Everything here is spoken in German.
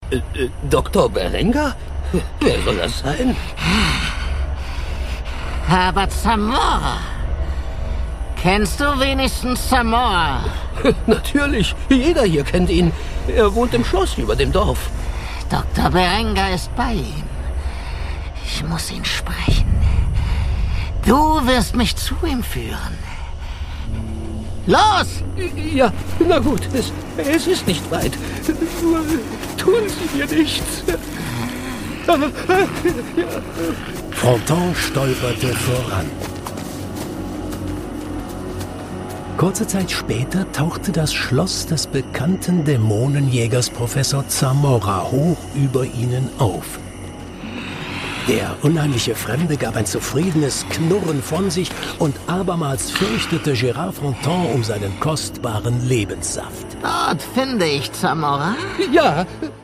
Dr. Berengar? Wer soll das sein? Aber Zamora. Kennst du wenigstens Zamora? Natürlich, jeder hier kennt ihn. Er wohnt im Schloss über dem Dorf. Dr. Berengar ist bei ihm. Ich muss ihn sprechen. Du wirst mich zu ihm führen. Los! Ja, na gut, es ist nicht weit. Nur tun Sie mir nichts. Fronton stolperte voran. Kurze Zeit später tauchte das Schloss des bekannten Dämonenjägers Professor Zamora hoch über ihnen auf. Der unheimliche Fremde gab ein zufriedenes Knurren von sich und abermals fürchtete Gérard Fronton um seinen kostbaren Lebenssaft. Dort finde ich Zamora. Ja,